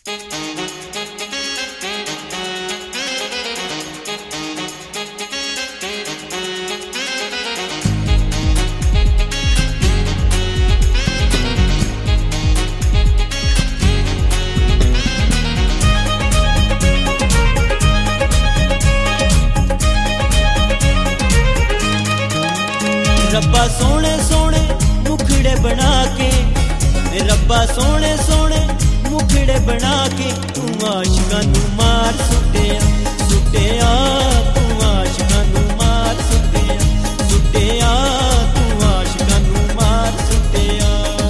रब्बा सोने सोने मुखड़े बना के, रब्बा सोने सोने मुखड़े बना के, तू आशिकां नू मार सुट्टिया सुट्टिया, तू आशिकां नू मार सुट्टिया सुट्टिया, तू आशिकां नू मार सुट्टिया।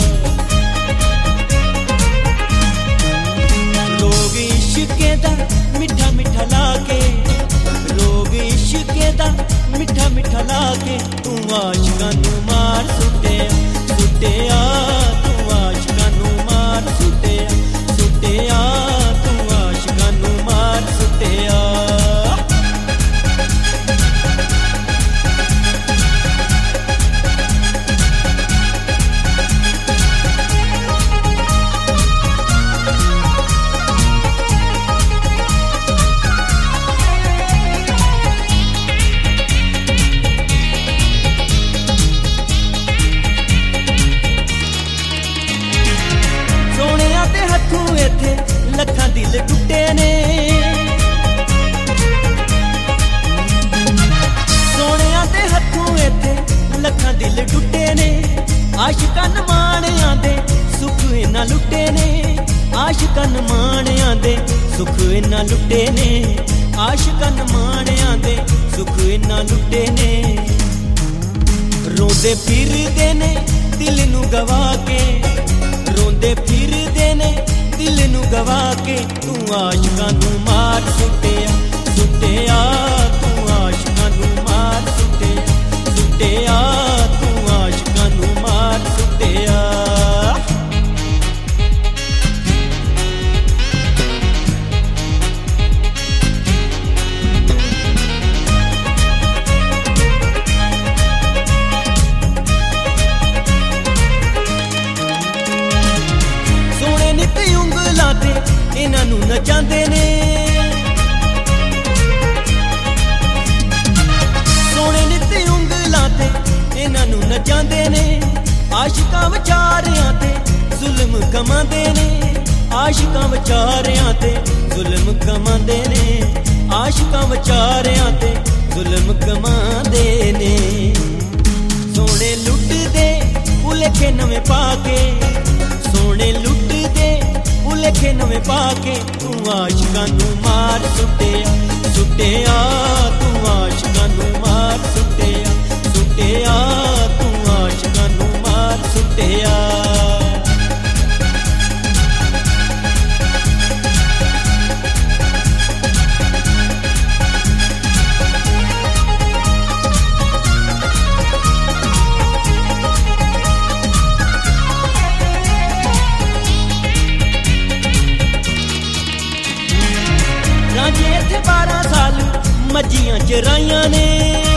लोग इश्के दा मिठा मिठा लाके, लोग इश्के दा मिठा मिठा लाके, तू आशिकां नू मार सुट्टिया सुट्टिया, तू आशिकां नू मार सुट्टिया सुट्टिया, तू आशिकां नू मार सुट्टिया। लखां दिल टुटे ने, सोनिया दे हथों इत्थे लखां दिल टुटे ने, आशिकां माणियां दे सुख इन्ना लुटे ने, आशिकां माणियां दे सुख इन्ना लुटे ने, आशिकां माणियां दे सुख इन्ना लुटे ने। रोंदे फिरदे ने दिल नू गवा के, रोंदे फिरदे ने दिल नू गवा के, तू आशिकां नू मार सुट्टिया सुट्टिया, तू आशिकां नू मार सुट्टिया सुट्टिया, तू आशिकां नू मार सुट्टिया। इन्हां नू नचांदे ने, सोने नित्ते उंगलां ते इन्हां नू नचांदे ने, आशिकां विचारियां ते जुल्म कमांदे ने, आशिकां विचारियां ते जुल्म कमांदे ने, आशिकां विचारियां ते जुल्म कमांदे ने। सोने लुटदे भुलेखे नवें पाके, सोने लुटदे भुलेखे नवें पाके, तू आशिकां नू मार सुट्टिया सुट्टिया, तू आशिकां नू मार सुट्टिया सुट्टिया, तू आशिकां नू मार सुट्टिया। रांझे इत्थे 12 साल मज्जियां चराइयां ने,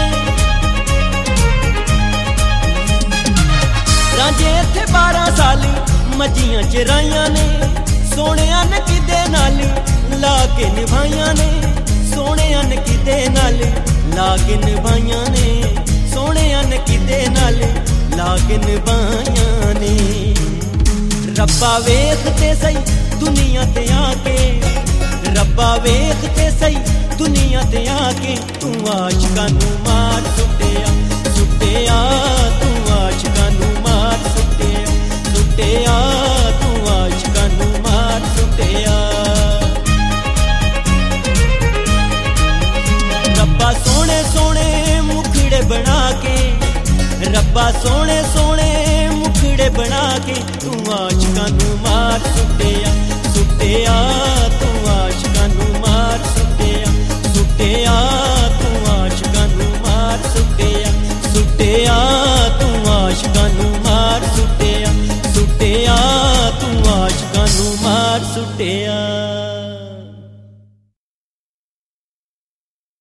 रांझे इत्थे 12 साल मज्जियां चराइयां ने, सोनिया ने किदे नाल ला के निभाइयां ने, सोनिया ने किदे नाल ला के निभाइयां ने, सोनिया ने किदे नाल ला के निभाइयां ने। रब्बा वेख ते सही दुनिया ते आके, रब्बा वेख ते सही दुनिया ते आके, तू आशिकां नू मार सुट्टिया सुट्टिया, तू आशिकां नू मार सुट्टिया सुट्टिया, तू आशिकां नू मार सुट्टिया। रब्बा सोने सोने मुखड़े बना के, रब्बा सोने सोने मुखड़े बना के, तू आशिकां नू मार सुट्टिया सुट्टिया, तू आशिकां नू मार सुट्टिया सुट्टिया, तू आशिकां नू मार सुट्टिया सुट्टिया, तू आशिकां नू मार सुट्टिया सुट्टिया, तू आशिकां नू मार सुट्टिया।